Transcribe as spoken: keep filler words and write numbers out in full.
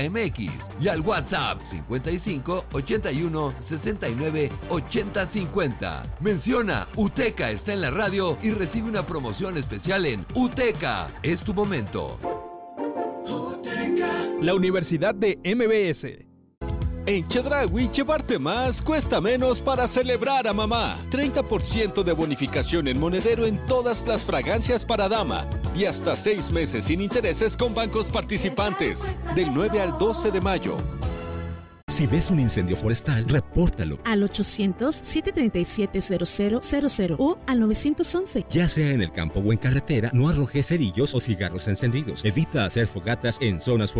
M X y al WhatsApp cincuenta y cinco, ochenta y uno, sesenta y nueve, ochenta, cincuenta. Menciona UTECA está en la radio y recibe una promoción especial en UTECA. Es tu momento. La Universidad de M B S. En Chedraui, llevarte más cuesta menos para celebrar a mamá. treinta por ciento de bonificación en monedero en todas las fragancias para dama. Y hasta seis meses sin intereses con bancos participantes. Del nueve al doce de mayo. Si ves un incendio forestal, repórtalo. Al ochocientos, siete tres siete, cero cero cero cero o al nueve once. Ya sea en el campo o en carretera, no arrojes cerillos o cigarros encendidos. Evita hacer fogatas en zonas forestales.